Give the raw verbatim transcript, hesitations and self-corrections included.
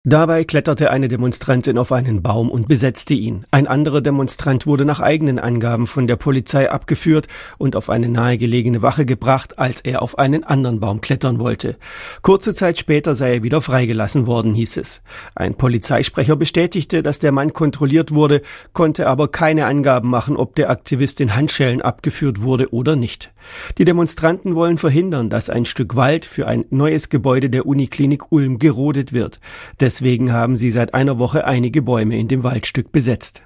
Dabei kletterte eine Demonstrantin auf einen Baum und besetzte ihn. Ein anderer Demonstrant wurde nach eigenen Angaben von der Polizei abgeführt und auf eine nahegelegene Wache gebracht, als er auf einen anderen Baum klettern wollte. Kurze Zeit später sei er wieder freigelassen worden, hieß es. Ein Polizeisprecher bestätigte, dass der Mann kontrolliert wurde, konnte aber keine Angaben machen, ob der Aktivist in Handschellen abgeführt wurde oder nicht. Die Demonstranten wollen verhindern, dass ein Stück Wald für ein neues Gebäude der Uniklinik Ulm gerodet wird. Deswegen haben sie seit einer Woche einige Bäume in dem Waldstück besetzt.